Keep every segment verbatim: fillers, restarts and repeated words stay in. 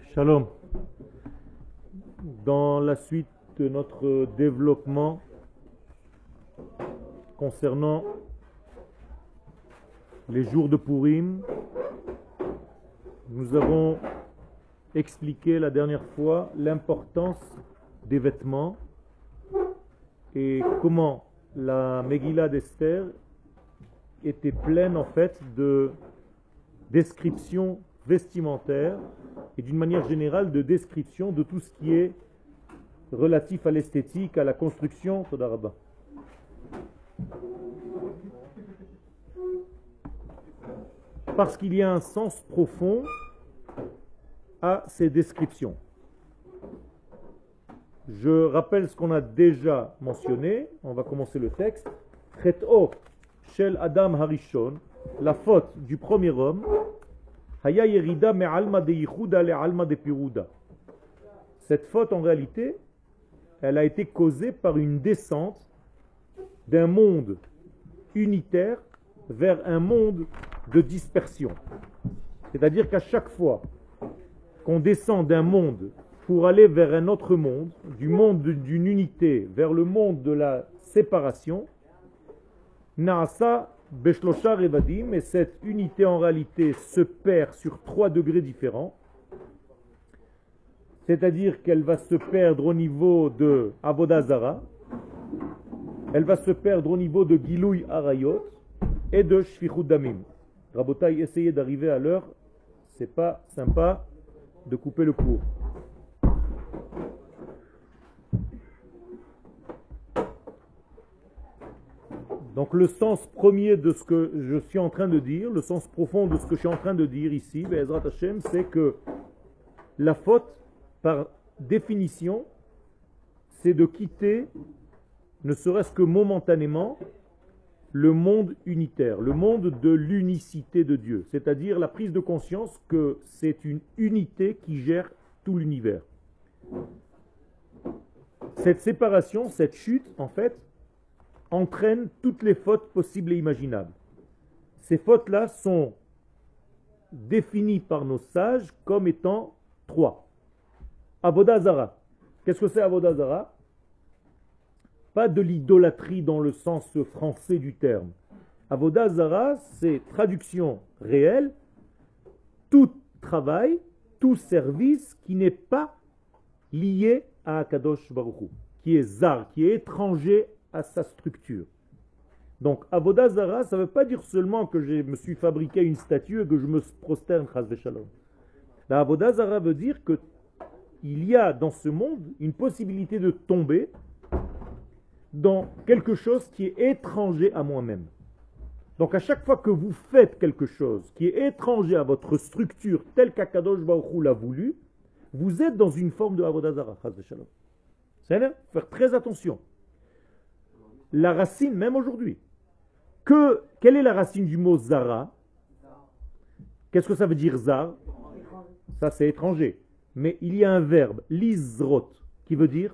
Shalom. Dans la suite de notre développement concernant les jours de Purim, nous avons expliqué la dernière fois l'importance des vêtements et comment la Megillah d'Esther était pleine en fait de descriptions vestimentaires et d'une manière générale de description de tout ce qui est relatif à l'esthétique, à la construction. Toda Rabba. Parce qu'il y a un sens profond à ces descriptions. Je rappelle ce qu'on a déjà mentionné. On va commencer le texte. Chet'o shel Adam Harishon, la faute du premier homme. Haya yerida me'alma de yichuda le'alma de piruda. Cette faute, en réalité, elle a été causée par une descente d'un monde unitaire vers un monde de dispersion. C'est-à-dire qu'à chaque fois qu'on descend d'un monde pour aller vers un autre monde, du monde d'une unité vers le monde de la séparation, Naasa Beshlosha Revadim, et cette unité en réalité se perd sur trois degrés différents. C'est-à-dire qu'elle va se perdre au niveau de Avodah Zara, elle va se perdre au niveau de Gilouy Arayot et de Shfichut Damim. Rabotai, essayez d'arriver à l'heure, c'est pas sympa de couper le cours. Donc le sens premier de ce que je suis en train de dire, le sens profond de ce que je suis en train de dire ici, Be'ezrat Hashem, c'est que la faute, par définition, c'est de quitter, ne serait-ce que momentanément, le monde unitaire, le monde de l'unicité de Dieu, c'est-à-dire la prise de conscience que c'est une unité qui gère tout l'univers. Cette séparation, cette chute, en fait, entraîne toutes les fautes possibles et imaginables. Ces fautes-là sont définies par nos sages comme étant trois. Avodah Zara. Qu'est-ce que c'est Avodah Zara? Pas de l'idolâtrie dans le sens français du terme. Avodah Zara, c'est traduction réelle, tout travail, tout service qui n'est pas lié à Akadosh Baruch Hu, qui est zar, qui est étranger à sa structure. Donc, Avodah Zara, ça ne veut pas dire seulement que je me suis fabriqué une statue et que je me prosterne, chas v'shalom. La Avodah Zara veut dire que il y a dans ce monde une possibilité de tomber dans quelque chose qui est étranger à moi-même. Donc, à chaque fois que vous faites quelque chose qui est étranger à votre structure telle qu'Akadosh Baruch Hu l'a voulu, vous êtes dans une forme de Avodah Zara, chas v'shalom. C'est-à-dire, faire très attention. La racine, même aujourd'hui. Que, quelle est la racine du mot zara? Qu'est-ce que ça veut dire zar? Ça, c'est étranger. Mais il y a un verbe, lizrot, qui veut dire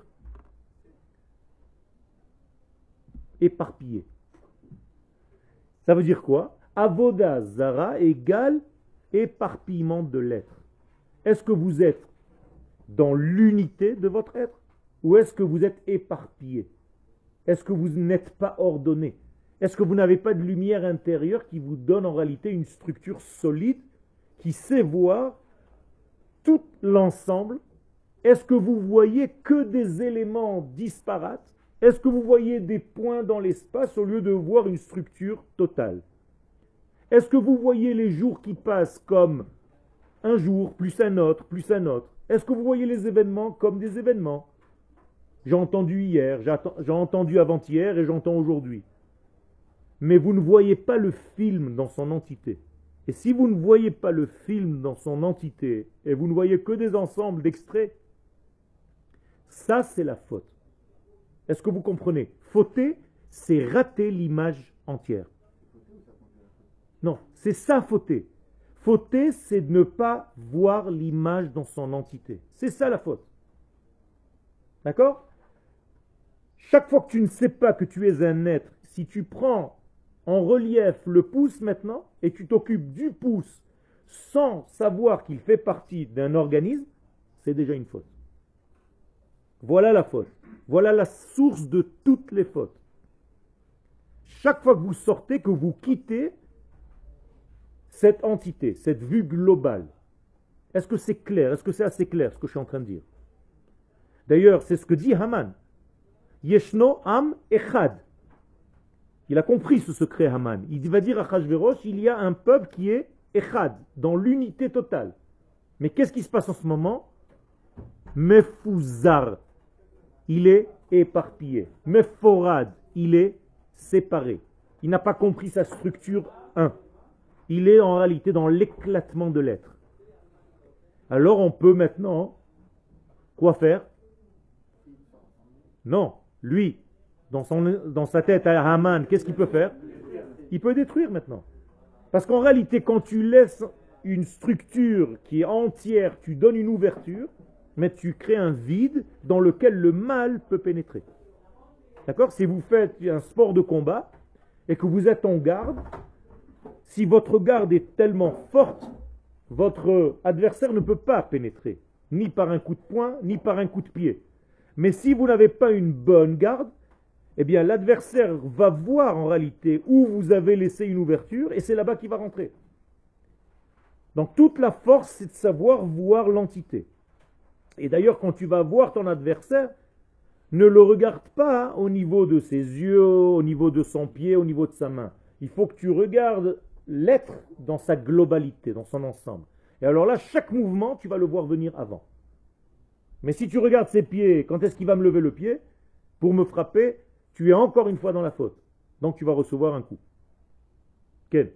éparpillé. Ça veut dire quoi? Avodah zara égale éparpillement de l'être. Est-ce que vous êtes dans l'unité de votre être? Ou est-ce que vous êtes éparpillé? Est-ce que vous n'êtes pas ordonné? Est-ce que vous n'avez pas de lumière intérieure qui vous donne en réalité une structure solide qui sait voir tout l'ensemble? Est-ce que vous voyez que des éléments disparates? Est-ce que vous voyez des points dans l'espace au lieu de voir une structure totale? Est-ce que vous voyez les jours qui passent comme un jour, plus un autre, plus un autre? Est-ce que vous voyez les événements comme des événements? J'ai entendu hier, j'ai entendu avant-hier et j'entends aujourd'hui. Mais vous ne voyez pas le film dans son entité. Et si vous ne voyez pas le film dans son entité et vous ne voyez que des ensembles d'extraits, ça c'est la faute. Est-ce que vous comprenez? Fauter, c'est rater l'image entière. Non, c'est ça fauter. Fauter, c'est de ne pas voir l'image dans son entité. C'est ça la faute. D'accord? Chaque fois que tu ne sais pas que tu es un être, si tu prends en relief le pouce maintenant et tu t'occupes du pouce sans savoir qu'il fait partie d'un organisme, c'est déjà une faute. Voilà la faute. Voilà la source de toutes les fautes. Chaque fois que vous sortez, que vous quittez cette entité, cette vue globale, est-ce que c'est clair? Est-ce que c'est assez clair ce que je suis en train de dire? D'ailleurs, c'est ce que dit Haman. Yeshno am echad. Il a compris ce secret, Haman. Il va dire à Achashverosh, il y a un peuple qui est echad, dans l'unité totale. Mais qu'est-ce qui se passe en ce moment? Mefouzar, il est éparpillé. Meforad, il est séparé. Il n'a pas compris sa structure un. Il est en réalité dans l'éclatement de l'être. Alors on peut maintenant, quoi faire? Non, lui, dans, son, dans sa tête à Haman, qu'est-ce qu'il peut faire? Il peut détruire maintenant. Parce qu'en réalité, quand tu laisses une structure qui est entière, tu donnes une ouverture, mais tu crées un vide dans lequel le mal peut pénétrer. D'accord? Si vous faites un sport de combat et que vous êtes en garde, si votre garde est tellement forte, votre adversaire ne peut pas pénétrer, ni par un coup de poing, ni par un coup de pied. Mais si vous n'avez pas une bonne garde, eh bien l'adversaire va voir en réalité où vous avez laissé une ouverture et c'est là-bas qu'il va rentrer. Donc toute la force, c'est de savoir voir l'entité. Et d'ailleurs, quand tu vas voir ton adversaire, ne le regarde pas au niveau de ses yeux, au niveau de son pied, au niveau de sa main. Il faut que tu regardes l'être dans sa globalité, dans son ensemble. Et alors là, chaque mouvement, tu vas le voir venir avant. Mais si tu regardes ses pieds, quand est-ce qu'il va me lever le pied pour me frapper, tu es encore une fois dans la faute. Donc tu vas recevoir un coup. Quel?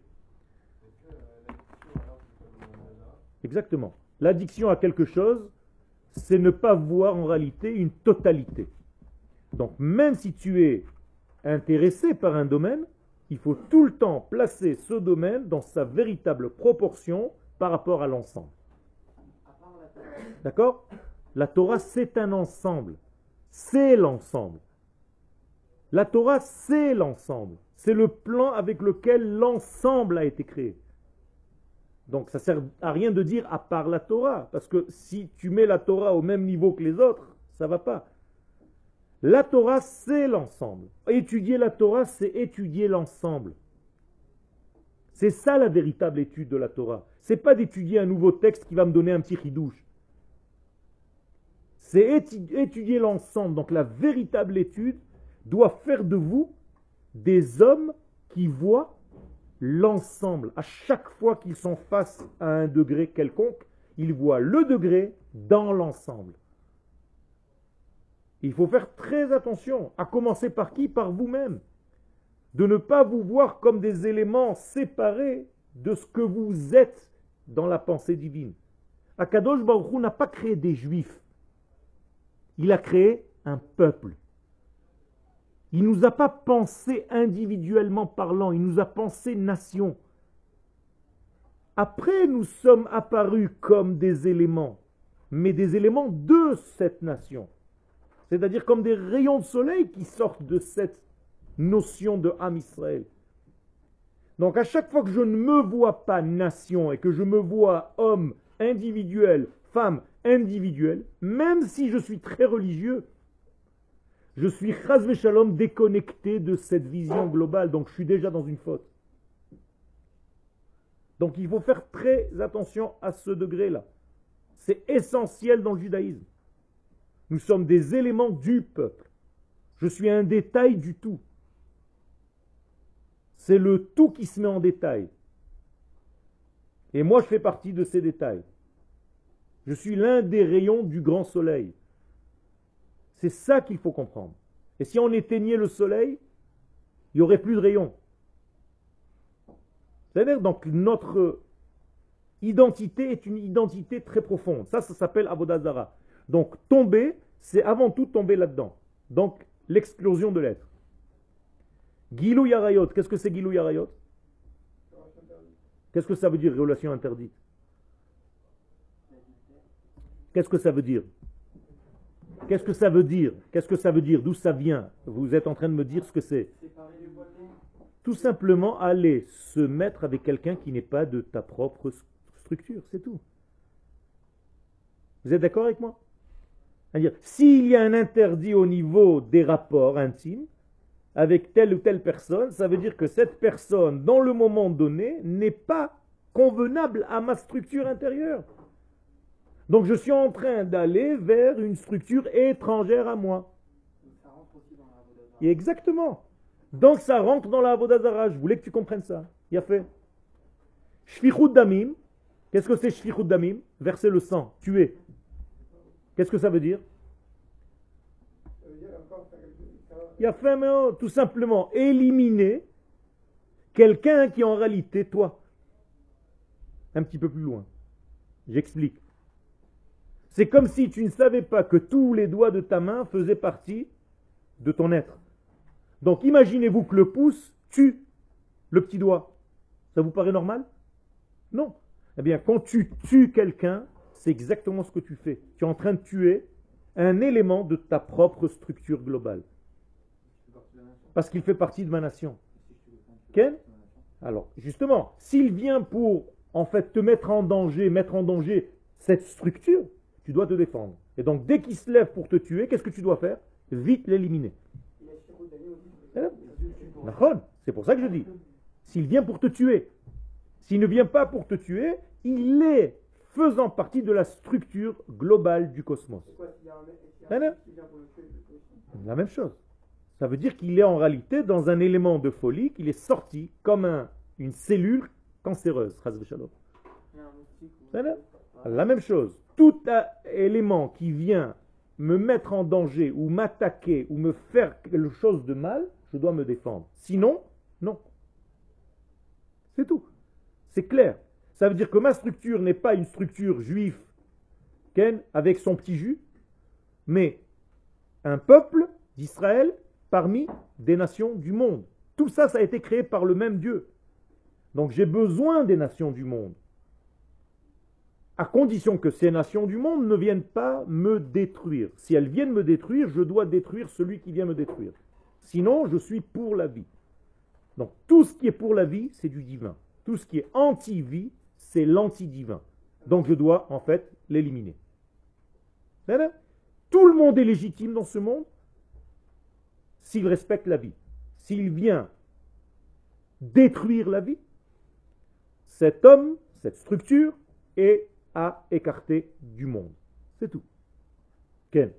Exactement. L'addiction à quelque chose, c'est ne pas voir en réalité une totalité. Donc même si tu es intéressé par un domaine, il faut tout le temps placer ce domaine dans sa véritable proportion par rapport à l'ensemble. D'accord? La Torah, c'est un ensemble. C'est l'ensemble. La Torah, c'est l'ensemble. C'est le plan avec lequel l'ensemble a été créé. Donc ça ne sert à rien de dire à part la Torah, parce que si tu mets la Torah au même niveau que les autres, ça ne va pas. La Torah, c'est l'ensemble. Étudier la Torah, c'est étudier l'ensemble. C'est ça la véritable étude de la Torah. Ce n'est pas d'étudier un nouveau texte qui va me donner un petit chidouche. C'est étudier l'ensemble. Donc la véritable étude doit faire de vous des hommes qui voient l'ensemble. À chaque fois qu'ils sont face à un degré quelconque, ils voient le degré dans l'ensemble. Il faut faire très attention, à commencer par qui? Par vous-même. De ne pas vous voir comme des éléments séparés de ce que vous êtes dans la pensée divine. Akadosh Baruch Hu n'a pas créé des juifs. Il a créé un peuple. Il ne nous a pas pensé individuellement parlant, il nous a pensé nation. Après, nous sommes apparus comme des éléments, mais des éléments de cette nation. C'est-à-dire comme des rayons de soleil qui sortent de cette notion de Am Israël. Donc à chaque fois que je ne me vois pas nation et que je me vois homme individuel, femme individuelle, même si je suis très religieux, je suis chas v'shalom déconnecté de cette vision globale, donc je suis déjà dans une faute. Donc il faut faire très attention à ce degré-là. C'est essentiel dans le judaïsme. Nous sommes des éléments du peuple. Je suis un détail du tout. C'est le tout qui se met en détail. Et moi, je fais partie de ces détails. Je suis l'un des rayons du grand soleil. C'est ça qu'il faut comprendre. Et si on éteignait le soleil, il n'y aurait plus de rayons. C'est-à-dire, donc, notre identité est une identité très profonde. Ça, ça s'appelle Avodah Zara. Donc, tomber, c'est avant tout tomber là-dedans. Donc, l'explosion de l'être. Gilou Yarayot, qu'est-ce que c'est Gilou Yarayot? Qu'est-ce que ça veut dire, relation interdite? Qu'est-ce que ça veut dire? Qu'est-ce que ça veut dire? Qu'est-ce que ça veut dire? D'où ça vient? Vous êtes en train de me dire ce que c'est. Tout simplement aller se mettre avec quelqu'un qui n'est pas de ta propre structure, c'est tout. Vous êtes d'accord avec moi? C'est-à-dire, s'il y a un interdit au niveau des rapports intimes avec telle ou telle personne, ça veut dire que cette personne, dans le moment donné, n'est pas convenable à ma structure intérieure. Donc je suis en train d'aller vers une structure étrangère à moi. Ça rentre aussi dans la Avodah Et exactement. Donc ça rentre dans la Avodah Zarah. Je voulais que tu comprennes ça. Il a fait. Shfichut damim. Qu'est-ce que c'est Shfichut damim? Verser le sang, tuer. Qu'est-ce que ça veut dire? Il a fait, mais oh, tout simplement, éliminer quelqu'un qui est en réalité toi. Un petit peu plus loin. J'explique. C'est comme si tu ne savais pas que tous les doigts de ta main faisaient partie de ton être. Donc imaginez-vous que le pouce tue le petit doigt. Ça vous paraît normal? Non. Eh bien, quand tu tues quelqu'un, c'est exactement ce que tu fais. Tu es en train de tuer un élément de ta propre structure globale. Parce qu'il fait partie de ma nation. Quel? Alors, justement, s'il vient pour, en fait, te mettre en danger, mettre en danger cette structure, tu dois te défendre. Et donc, dès qu'il se lève pour te tuer, qu'est-ce que tu dois faire? Vite l'éliminer. C'est pour ça que je dis. S'il vient pour te tuer, s'il ne vient pas pour te tuer, il est faisant partie de la structure globale du cosmos. La même chose. Ça veut dire qu'il est en réalité dans un élément de folie, qu'il est sorti comme un, une cellule cancéreuse. La même chose. Tout élément qui vient me mettre en danger ou m'attaquer ou me faire quelque chose de mal, je dois me défendre. Sinon, non. C'est tout. C'est clair. Ça veut dire que ma structure n'est pas une structure juive avec son petit jus, mais un peuple d'Israël parmi des nations du monde. Tout ça, ça a été créé par le même Dieu. Donc j'ai besoin des nations du monde. À condition que ces nations du monde ne viennent pas me détruire. Si elles viennent me détruire, je dois détruire celui qui vient me détruire. Sinon, je suis pour la vie. Donc tout ce qui est pour la vie, c'est du divin. Tout ce qui est anti-vie, c'est l'anti-divin. Donc je dois en fait l'éliminer. Tout le monde est légitime dans ce monde s'il respecte la vie. S'il vient détruire la vie, cet homme, cette structure, est à écarter du monde. C'est tout. Ken?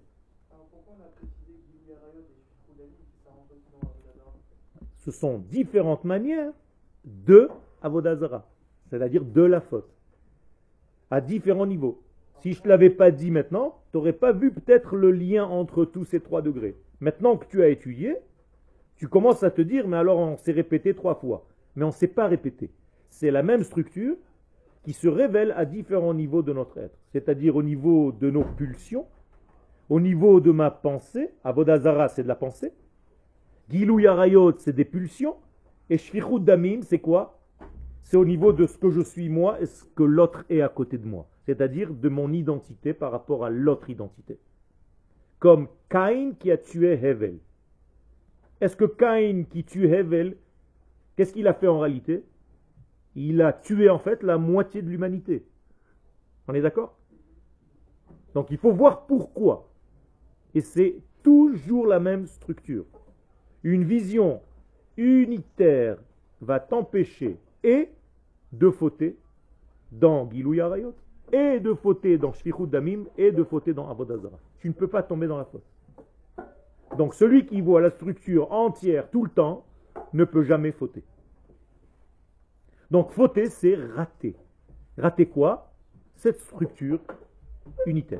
Ce sont différentes manières de Avodah Zarah, c'est-à-dire de la faute, à différents niveaux. Si je ne te l'avais pas dit maintenant, tu n'aurais pas vu peut-être le lien entre tous ces trois degrés. Maintenant que tu as étudié, tu commences à te dire, mais alors on s'est répété trois fois. Mais on ne s'est pas répété. C'est la même structure qui se révèle à différents niveaux de notre être. C'est-à-dire au niveau de nos pulsions, au niveau de ma pensée. Avodah Zarah, c'est de la pensée. Gilou Yarayot, c'est des pulsions. Et Shfichut Damim, c'est quoi? C'est au niveau de ce que je suis moi et ce que l'autre est à côté de moi. C'est-à-dire de mon identité par rapport à l'autre identité. Comme Caïn qui a tué Hevel. Est-ce que Caïn qui tue Hevel, qu'est-ce qu'il a fait en réalité? Il a tué en fait la moitié de l'humanité. On est d'accord? Donc il faut voir pourquoi. Et c'est toujours la même structure. Une vision unitaire va t'empêcher et de fauter dans Gilou Yarayot, et de fauter dans Shfichut Damim, et de fauter dans Avodah Zarah. Tu ne peux pas tomber dans la faute. Donc celui qui voit la structure entière tout le temps ne peut jamais fauter. Donc fauter, c'est rater. Rater quoi? Cette structure unitaire.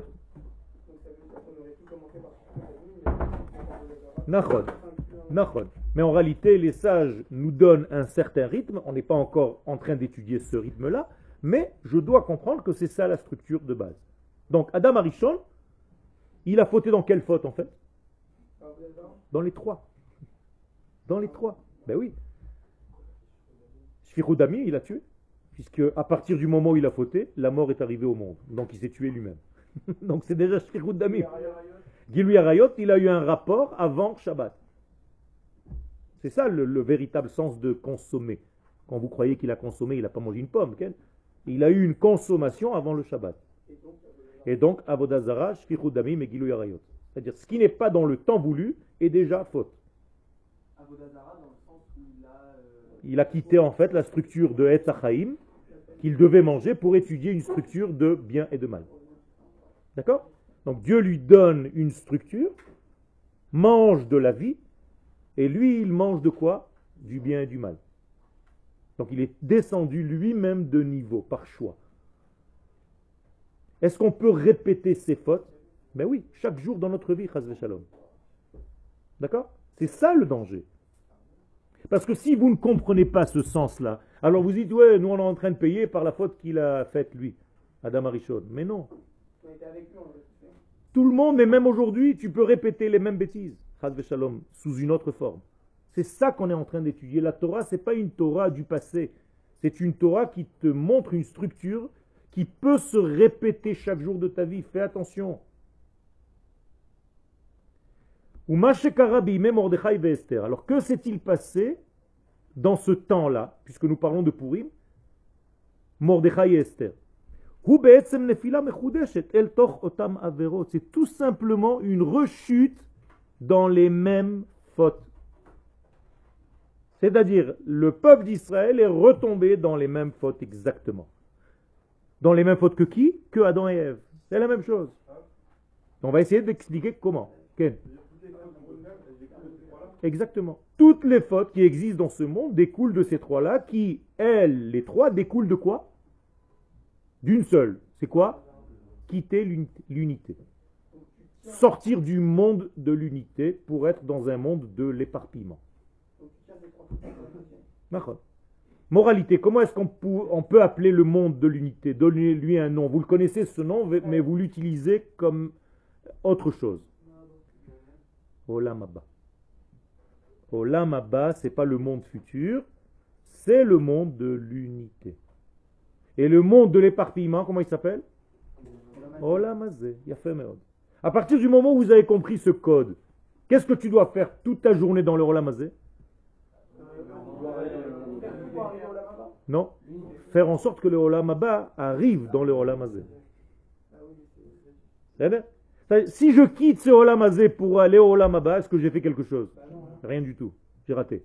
Nachod. Nachod. Mais en réalité, les sages nous donnent un certain rythme. On n'est pas encore en train d'étudier ce rythme-là, mais je dois comprendre que c'est ça la structure de base. Donc Adam Arishon, il a fauté dans quelle faute en fait? Dans les trois. Dans les trois. Ben oui. Shfichut Damim, il a tué. Puisque à partir du moment où il a fauté, la mort est arrivée au monde. Donc il s'est tué lui-même. Donc c'est déjà Shfichut Damim. Gilou Yarayot, il a eu un rapport avant Shabbat. C'est ça le, le véritable sens de consommer. Quand vous croyez qu'il a consommé, il n'a pas mangé une pomme. Quel? Il a eu une consommation avant le Shabbat. Et donc, Avodah Zara, Shfichut Damim et Gilui Arayot. C'est-à-dire, ce qui n'est pas dans le temps voulu est déjà faute. Avodah Zara, dans le sens où il a. euh, Il a quitté en fait la structure de Etz HaChaim qu'il devait manger pour étudier une structure de bien et de mal. D'accord? Donc Dieu lui donne une structure, mange de la vie, et lui, il mange de quoi? Du bien et du mal. Donc il est descendu lui-même de niveau, par choix. Est-ce qu'on peut répéter ses fautes? Ben oui, chaque jour dans notre vie, chas v'shalom. D'accord? C'est ça le danger. Parce que si vous ne comprenez pas ce sens-là, alors vous dites, ouais, nous on est en train de payer par la faute qu'il a faite lui, Adam Arishon. Mais non. On était avec lui, on l'a fait. Tout le monde, mais même aujourd'hui, tu peux répéter les mêmes bêtises, chas v'shalom, sous une autre forme. C'est ça qu'on est en train d'étudier. La Torah, ce n'est pas une Torah du passé. C'est une Torah qui te montre une structure qui peut se répéter chaque jour de ta vie. Fais attention. Alors que s'est-il passé dans ce temps-là, puisque nous parlons de Purim, Mordechai et Esther? C'est tout simplement une rechute dans les mêmes fautes. C'est-à-dire, le peuple d'Israël est retombé dans les mêmes fautes exactement. Dans les mêmes fautes que qui? Que Adam et Ève. C'est la même chose. On va essayer d'expliquer comment. Ken? Exactement. Toutes les fautes qui existent dans ce monde découlent de ces trois-là, qui, elles, les trois, découlent de quoi? D'une seule. C'est quoi? Quitter l'unité. Sortir du monde de l'unité pour être dans un monde de l'éparpillement. Moralité, comment est-ce qu'on peut, on peut appeler le monde de l'unité? Donnez-lui un nom. Vous le connaissez ce nom, mais vous l'utilisez comme autre chose. Olam Haba. Olam Haba, ce n'est pas le monde futur, c'est le monde de l'unité. Et le monde de l'éparpillement, comment il s'appelle? Olam Hazeh. Yafé Meod. À partir du moment où vous avez compris ce code, qu'est-ce que tu dois faire toute ta journée dans le Olam Hazeh? Non, faire en sorte que le Olam Haba arrive dans le Olam Hazeh. C'est bien. Si je quitte ce Olam Hazeh pour aller au Olam Haba, est-ce que j'ai fait quelque chose? Rien du tout. J'ai raté.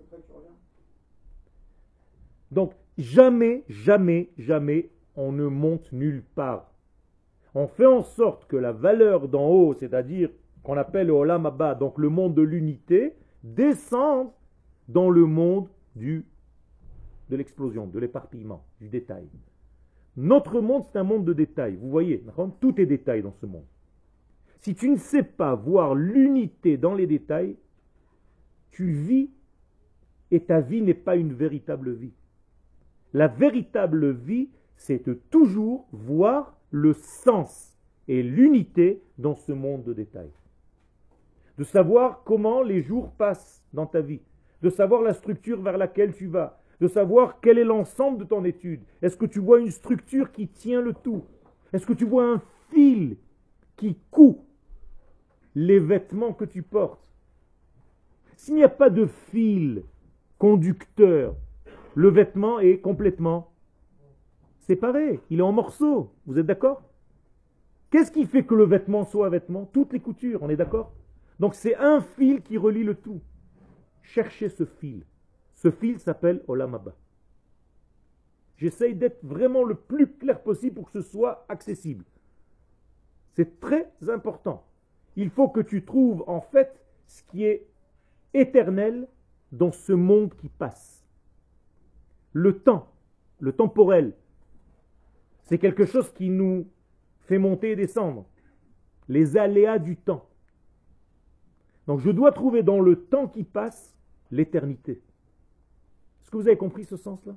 Donc, jamais, jamais, jamais, on ne monte nulle part. On fait en sorte que la valeur d'en haut, c'est-à-dire qu'on appelle le Olam Haba, donc le monde de l'unité, descende dans le monde du de l'explosion, de l'éparpillement, du détail. Notre monde, c'est un monde de détails. Vous voyez, tout est détail dans ce monde. Si tu ne sais pas voir l'unité dans les détails, tu vis et ta vie n'est pas une véritable vie. La véritable vie, c'est de toujours voir le sens et l'unité dans ce monde de détails. De savoir comment les jours passent dans ta vie, de savoir la structure vers laquelle tu vas, de savoir quel est l'ensemble de ton étude. Est-ce que tu vois une structure qui tient le tout? Est-ce que tu vois un fil qui coud les vêtements que tu portes? S'il n'y a pas de fil conducteur, le vêtement est complètement séparé, il est en morceaux. Vous êtes d'accord? Qu'est-ce qui fait que le vêtement soit un vêtement? Toutes les coutures, on est d'accord? Donc c'est un fil qui relie le tout. Cherchez ce fil. Ce fil s'appelle Olam Haba. J'essaye d'être vraiment le plus clair possible pour que ce soit accessible. C'est très important. Il faut que tu trouves en fait ce qui est éternel dans ce monde qui passe. Le temps, le temporel, c'est quelque chose qui nous fait monter et descendre. Les aléas du temps. Donc je dois trouver dans le temps qui passe l'éternité. Est-ce que vous avez compris ce sens-là?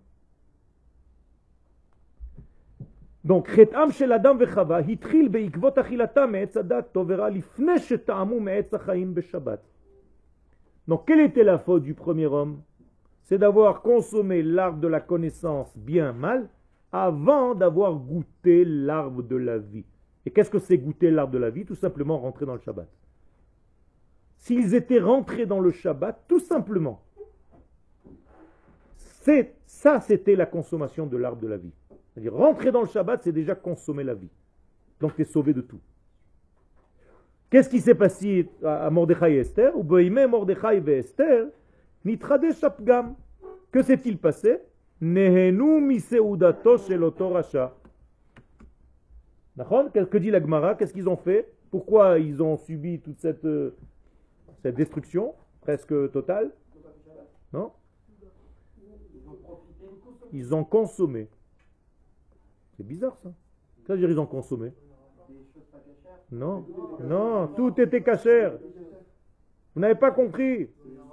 Donc, Chetam shel Adam vechava hitril beikvot achilatam me'etz hadat tovera lifnei sheta'amu me'etz hachaim beshabbat. Donc, quelle était la faute du premier homme? C'est d'avoir consommé l'arbre de la connaissance bien mal avant d'avoir goûté l'arbre de la vie. Et qu'est-ce que c'est goûter l'arbre de la vie? Tout simplement rentrer dans le Shabbat. S'ils étaient rentrés dans le Shabbat, tout simplement, c'est, ça c'était la consommation de l'arbre de la vie. C'est-à-dire rentrer dans le Shabbat, c'est déjà consommer la vie. Donc tu es sauvé de tout. Qu'est-ce qui s'est passé à Mordechai et Esther? Ou Boïmé, Mordechai et Esther, Nitrade Shapgam. Que s'est-il passé? Nehenu miseudato shel oto rasha. D'accord? Que dit la Gemara? Qu'est-ce qu'ils ont fait? Pourquoi ils ont subi toute cette, euh, cette destruction presque totale? Non? Ils ont consommé. C'est bizarre ça. Qu'est-ce que veut dire ils ont consommé? Non, non, tout était cachère. Vous n'avez pas compris.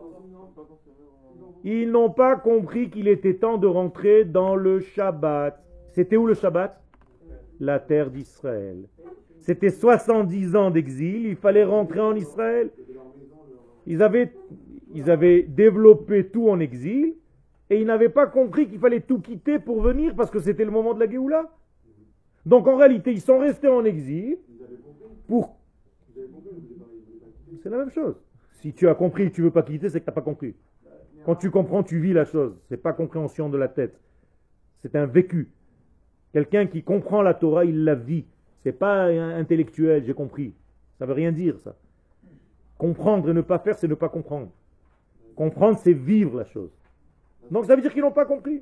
Ils n'ont pas compris qu'il était temps de rentrer dans le Shabbat. C'était où le Shabbat? La terre d'Israël. C'était soixante-dix ans d'exil, il fallait rentrer en Israël. Ils avaient, ils avaient développé tout en exil et ils n'avaient pas compris qu'il fallait tout quitter pour venir parce que c'était le moment de la Géoula. Donc en réalité, ils sont restés en exil pour... C'est la même chose. Si tu as compris et tu ne veux pas quitter, c'est que tu n'as pas compris. Quand tu comprends, tu vis la chose. Ce n'est pas compréhension de la tête. C'est un vécu. Quelqu'un qui comprend la Torah, il la vit. Ce n'est pas intellectuel, j'ai compris. Ça ne veut rien dire, ça. Comprendre et ne pas faire, c'est ne pas comprendre. Comprendre, c'est vivre la chose. Donc ça veut dire qu'ils n'ont pas compris.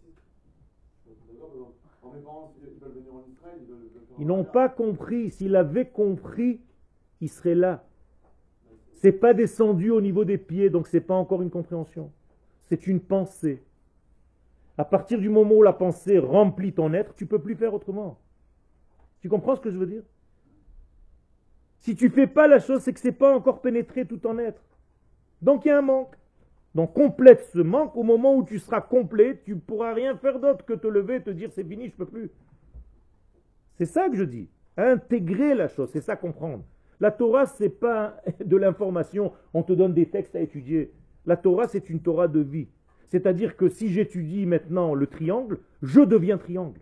Ils n'ont pas compris. S'ils avaient compris, ils seraient là. C'est pas descendu au niveau des pieds, donc c'est pas encore une compréhension. C'est une pensée. À partir du moment où la pensée remplit ton être, tu ne peux plus faire autrement. Tu comprends ce que je veux dire? Si tu ne fais pas la chose, c'est que ce n'est pas encore pénétré tout ton être. Donc il y a un manque. Donc complète ce manque. Au moment où tu seras complet, tu ne pourras rien faire d'autre que te lever et te dire c'est fini, je ne peux plus. C'est ça que je dis. Intégrer la chose, c'est ça comprendre. La Torah, ce n'est pas de l'information, on te donne des textes à étudier. La Torah, c'est une Torah de vie. C'est-à-dire que si j'étudie maintenant le triangle, je deviens triangle.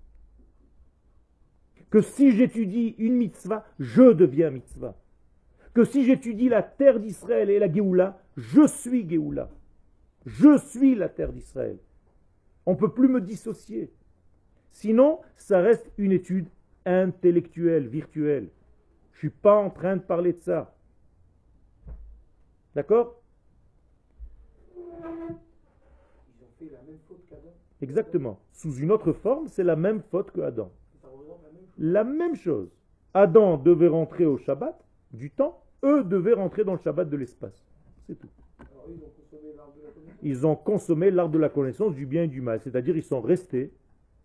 Que si j'étudie une mitzvah, je deviens mitzvah. Que si j'étudie la terre d'Israël et la Géoula, je suis Géoula. Je suis la terre d'Israël. On ne peut plus me dissocier. Sinon, ça reste une étude intellectuelle, virtuelle. Je ne suis pas en train de parler de ça. D'accord? Ils ont fait la même faute qu'Adam. Exactement. Sous une autre forme, c'est la même faute que Adam. La même chose. Adam devait rentrer au Shabbat du temps, eux devaient rentrer dans le Shabbat de l'espace. C'est tout. Alors, ils ont consommé l'arbre de la connaissance. Ils ont consommé l'arbre de la connaissance du bien et du mal. C'est-à-dire ils sont restés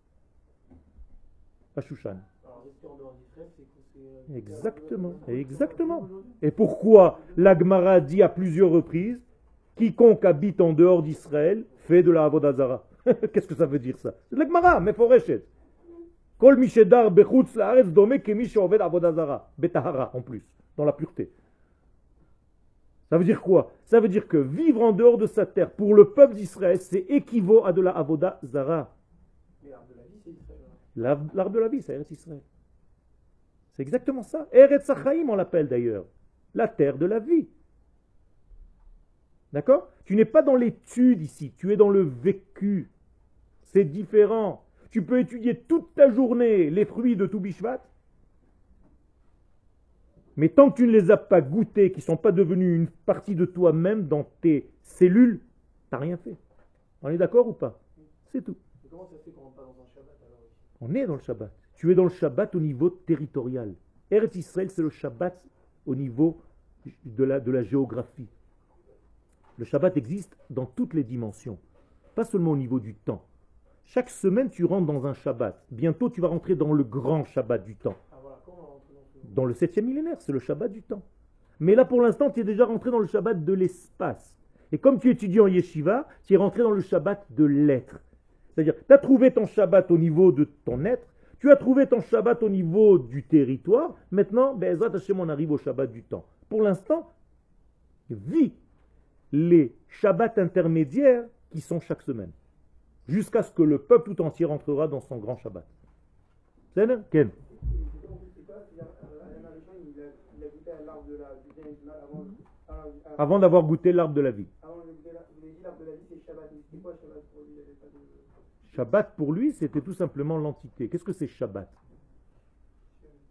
à Shushan. Alors, rester en dehors d'Israël, c'est que c'est... Exactement. Exactement. Et pourquoi la Gemara dit à plusieurs reprises quiconque habite en dehors d'Israël fait de la Avodah Zara. Qu'est-ce que ça veut dire ça? C'est de la Gemara, mais Foreshet. Kol mishedar bechutz laaretz dome ke mi sheoved avodah zara, betahara en plus, dans la pureté. Ça veut dire quoi? Ça veut dire que vivre en dehors de sa terre pour le peuple d'Israël, c'est équivaut à de la avodah zara. Mais l'arbre de la vie, c'est Israël. L'arbre de la vie, c'est Eretz Israël. C'est exactement ça. Eretz Hachaim, on l'appelle d'ailleurs. La terre de la vie. D'accord? Tu n'es pas dans l'étude ici, tu es dans le vécu. C'est différent. Tu peux étudier toute ta journée les fruits de tout Bishvat, mais tant que tu ne les as pas goûtés, qui ne sont pas devenus une partie de toi-même dans tes cellules, tu n'as rien fait. On est d'accord ou pas? C'est tout. Mais comment ça se fait qu'on rentre pas dans un Shabbat alors? On est dans le Shabbat. Tu es dans le Shabbat au niveau territorial. Eretz Israël, c'est le Shabbat au niveau de la, de la géographie. Le Shabbat existe dans toutes les dimensions, pas seulement au niveau du temps. Chaque semaine, tu rentres dans un Shabbat. Bientôt, tu vas rentrer dans le grand Shabbat du temps. Ah voilà, comment on rentre dans ce... Dans le septième millénaire, c'est le Shabbat du temps. Mais là, pour l'instant, tu es déjà rentré dans le Shabbat de l'espace. Et comme tu étudies en yeshiva, tu es rentré dans le Shabbat de l'être. C'est-à-dire, tu as trouvé ton Shabbat au niveau de ton être, tu as trouvé ton Shabbat au niveau du territoire. Maintenant, Be'ezrat Hashem, on arrive au Shabbat du temps. Pour l'instant, vis les Shabbats intermédiaires qui sont chaque semaine. Jusqu'à ce que le peuple tout entier rentrera dans son grand Shabbat. C'est là? Ken? C'est quoi? Il a goûté à l'arbre de la du bien et du mal avant... Avant d'avoir goûté l'arbre de la vie. Avant de goûter l'arbre de l'arbre de la vie, c'est Shabbat. Mais c'était quoi Shabbat pour lui? Il avait pas de... Shabbat pour lui, c'était tout simplement l'entité. Qu'est-ce que c'est Shabbat?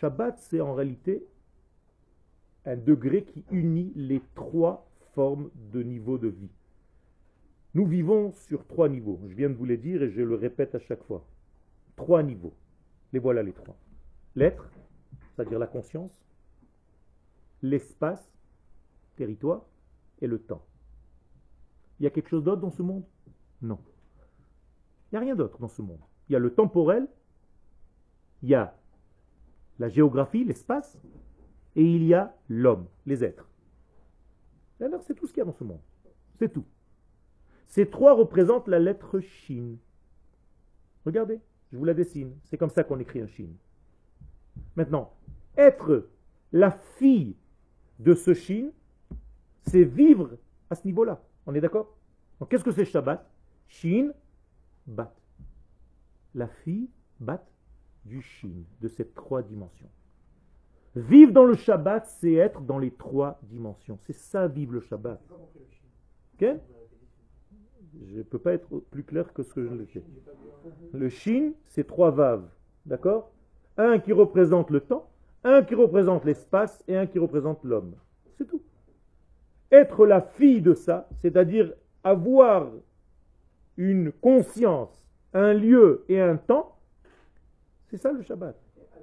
Shabbat, c'est en réalité un degré qui unit les trois formes de niveau de vie. Nous vivons sur trois niveaux. Je viens de vous les dire et je le répète à chaque fois. Trois niveaux. Les voilà les trois. L'être, c'est-à-dire la conscience, l'espace, territoire, et le temps. Il y a quelque chose d'autre dans ce monde? Non. Il n'y a rien d'autre dans ce monde. Il y a le temporel, il y a la géographie, l'espace, et il y a l'homme, les êtres. Et alors c'est tout ce qu'il y a dans ce monde. C'est tout. Ces trois représentent la lettre Shin. Regardez, je vous la dessine. C'est comme ça qu'on écrit un Shin. Maintenant, être la fille de ce Shin, c'est vivre à ce niveau-là. On est d'accord? Donc qu'est-ce que c'est Shabbat? Shin, Bat. La fille, Bat, du Shin, de ces trois dimensions. Vivre dans le Shabbat, c'est être dans les trois dimensions. C'est ça, vivre le Shabbat. Ok? Je ne peux pas être plus clair que ce que je le fais. Le Shin, c'est trois vaves. D'accord? Un qui représente le temps, un qui représente l'espace et un qui représente l'homme. C'est tout. Être la fille de ça, c'est-à-dire avoir une conscience, un lieu et un temps, c'est ça le Shabbat.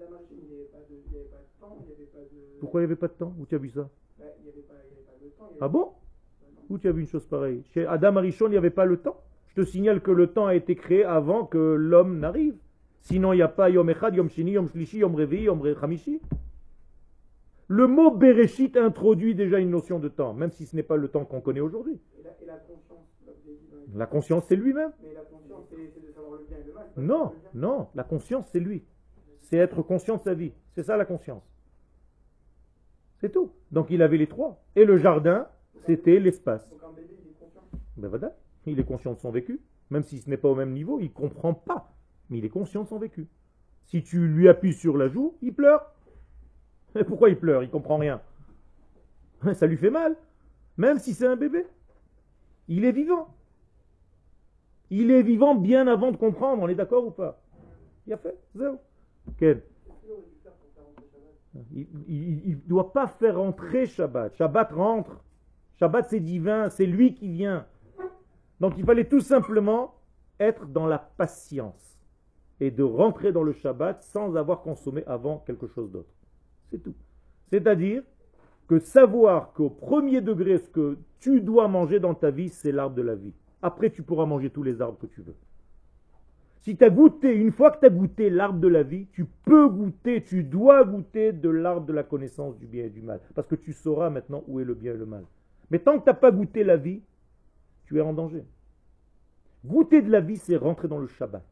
Pourquoi il n'y avait pas de temps? Où tu as vu ça? Ah bon? Où tu as vu une chose pareille? Chez Adam Arishon, il n'y avait pas le temps. Je te signale que le temps a été créé avant que l'homme n'arrive. Sinon, il n'y a pas Yom Echad, Yom Shini, Yom Shlishi, Yom Revi, Yom Chamishi. Le mot Bereshit introduit déjà une notion de temps, même si ce n'est pas le temps qu'on connaît aujourd'hui. Et la, et la conscience, la conscience, c'est lui-même. Mais la conscience, c'est de savoir le bien et le mal. Non, non, la conscience, c'est lui. C'est être conscient de sa vie. C'est ça la conscience. C'est tout. Donc il avait les trois. Et le jardin, c'était l'espace. Donc un bébé, il est conscient. Ben voilà, il est conscient de son vécu. Même si ce n'est pas au même niveau, il ne comprend pas. Mais il est conscient de son vécu. Si tu lui appuies sur la joue, il pleure. Et pourquoi il pleure? Il ne comprend rien. Ça lui fait mal. Même si c'est un bébé. Il est vivant. Il est vivant bien avant de comprendre. On est d'accord ou pas? Il a fait. Zéro. Quel? Il ne doit pas faire rentrer Shabbat. Shabbat rentre. Shabbat c'est divin. C'est lui qui vient. Donc il fallait tout simplement être dans la patience. Et de rentrer dans le Shabbat sans avoir consommé avant quelque chose d'autre. C'est tout. C'est-à-dire que savoir qu'au premier degré, ce que tu dois manger dans ta vie, c'est l'arbre de la vie. Après, tu pourras manger tous les arbres que tu veux. Si tu as goûté, une fois que tu as goûté l'arbre de la vie, tu peux goûter, tu dois goûter de l'arbre de la connaissance du bien et du mal. Parce que tu sauras maintenant où est le bien et le mal. Mais tant que tu n'as pas goûté la vie, tu es en danger. Goûter de la vie, c'est rentrer dans le Shabbat.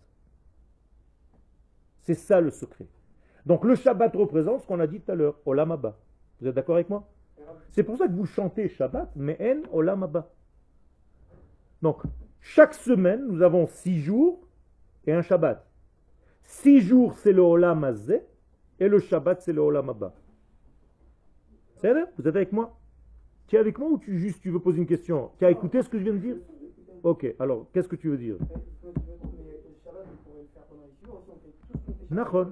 C'est ça le secret. Donc le Shabbat représente ce qu'on a dit tout à l'heure, Olam Haba. Vous êtes d'accord avec moi? C'est pour ça que vous chantez Shabbat, mais en Olam Haba. Donc, chaque semaine, nous avons six jours et un Shabbat. Six jours, c'est le Olam Hazeh, et le Shabbat, c'est le Olam Haba. C'est vrai? Vous êtes avec moi? Tu es avec moi ou tu juste tu veux poser une question? Tu as écouté ce que je viens de dire? Ok, alors, qu'est-ce que tu veux dire? Nachon.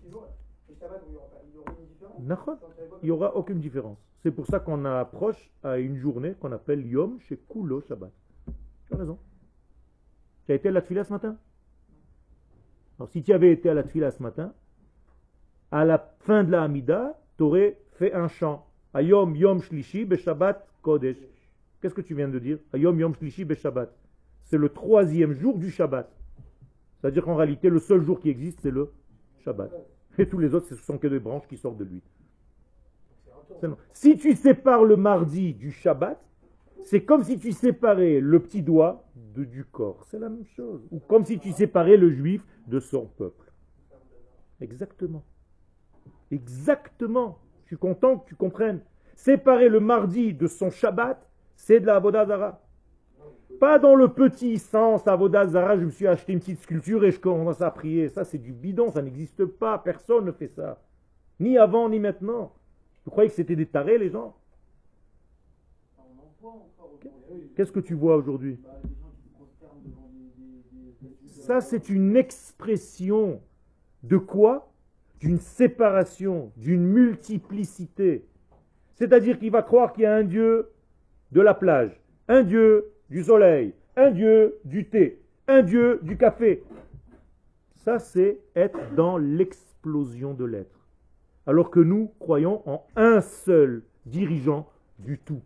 Nachon. Il n'y aura aucune différence. C'est pour ça qu'on approche à une journée qu'on appelle Yom chez Kulo Shabbat. Tu as raison. Tu as été à la Tfila ce matin? Alors si tu avais été à la Tfila ce matin, à la fin de la Hamida, tu aurais fait un chant. Ayom Yom Shlishi Be Shabbat Kodesh. Qu'est-ce que tu viens de dire? Ayom Yom Shlishi Be Shabbat. C'est le troisième jour du Shabbat. C'est-à-dire qu'en réalité, le seul jour qui existe, c'est le Shabbat. Et tous les autres, ce sont que des branches qui sortent de lui. Si tu sépares le mardi du Shabbat, c'est comme si tu séparais le petit doigt de, du corps. C'est la même chose. Ou comme si tu séparais le juif de son peuple. Exactement. Exactement. Je suis content que tu comprennes. Séparer le mardi de son Shabbat, c'est de la Avodah Zara. Pas dans le petit sens, Avodah Zara, je me suis acheté une petite sculpture et je commence à prier. Ça, c'est du bidon, ça n'existe pas. Personne ne fait ça. Ni avant, ni maintenant. Vous croyez que c'était des tarés, les gens? Qu'est-ce que tu vois aujourd'hui? Ça, c'est une expression de quoi? d'une séparation, d'une multiplicité. C'est-à-dire qu'il va croire qu'il y a un Dieu de la plage, un Dieu du soleil, un Dieu du thé, un Dieu du café. Ça, c'est être dans l'explosion de l'être. Alors que nous croyons en un seul dirigeant du tout.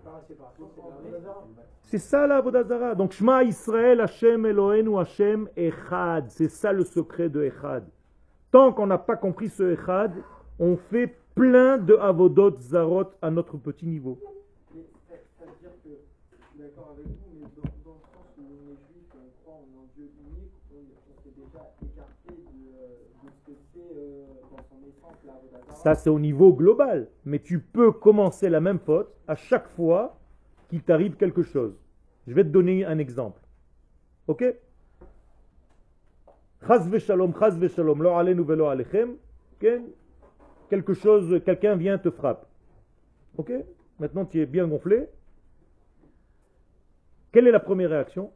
C'est ça la Avodah Zara. Donc, Shema Israël, Hashem Eloheinu, Hashem Echad. C'est ça le secret de Echad. Tant qu'on n'a pas compris ce Echad, on fait plein de Avodot Zarot à notre petit niveau. Ça veut dire que je suis d'accord avec vous, mais dans, dans le sens où on est juif et on croit en un Dieu unique, on, on s'est déjà écarté de, de ce que c'est euh, dans son essence la Avodah Zara. Ça, c'est au niveau global. Mais tu peux commencer la même faute à chaque fois qu'il t'arrive quelque chose. Je vais te donner un exemple. Ok? Chaz v'shalom, chaz v'shalom, lo alenu velo alechem. Quelque chose, quelqu'un vient te frappe. Ok? Maintenant, tu es bien gonflé. Quelle est la première réaction?